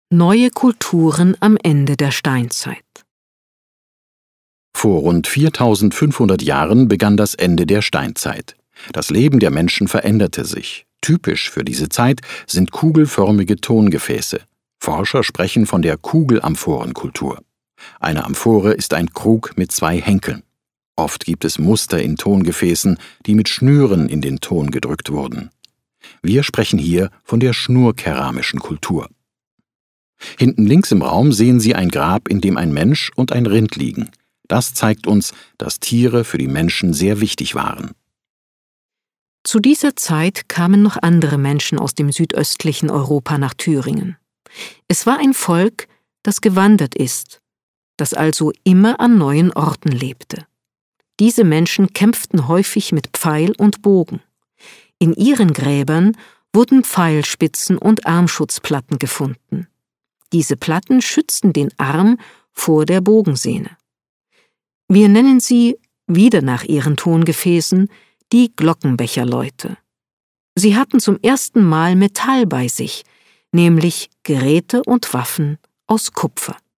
Neue Kulturen am Ende der Steinzeit. Vor rund 4500 Jahren begann das Ende der Steinzeit. Das Leben der Menschen veränderte sich. Typisch für diese Zeit sind kugelförmige Tongefäße. Forscher sprechen von der Kugelamphorenkultur. Eine Amphore ist ein Krug mit 2 Henkeln. Oft gibt es Muster in Tongefäßen, die mit Schnüren in den Ton gedrückt wurden. Wir sprechen hier von der schnurkeramischen Kultur. Hinten links im Raum sehen Sie ein Grab, in dem ein Mensch und ein Rind liegen. Das zeigt uns, dass Tiere für die Menschen sehr wichtig waren. Zu dieser Zeit kamen noch andere Menschen aus dem südöstlichen Europa nach Thüringen. Es war ein Volk, das gewandert ist, das also immer an neuen Orten lebte. Diese Menschen kämpften häufig mit Pfeil und Bogen. In ihren Gräbern wurden Pfeilspitzen und Armschutzplatten gefunden. Diese Platten schützten den Arm vor der Bogensehne. Wir nennen sie, wieder nach ihren Tongefäßen, die Glockenbecherleute. Sie hatten zum ersten Mal Metall bei sich, nämlich Geräte und Waffen aus Kupfer.